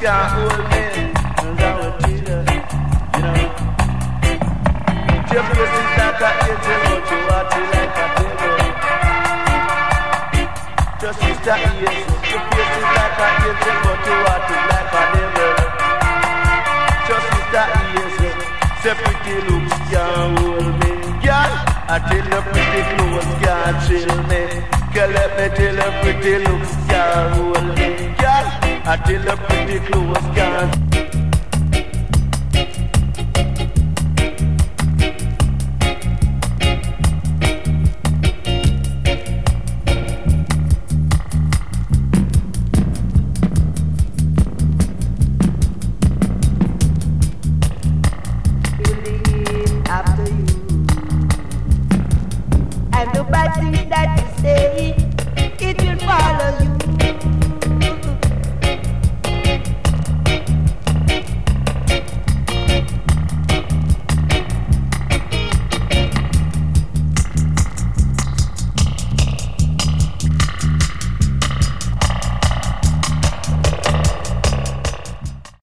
can't hold me, 'cause I will treat her, you know. Your face is like a angel, but you watch it like a devil. Just Sister Yes, your face is like a angel, but you watch it like a devil. Just Sister Yes, say pretty looks can't hold me, girl. I tell you pretty clothes can't chill me. Girl, let me tell you pretty looks can't hold me, girl. I tell you pretty clothes can't. That you say, it will follow you.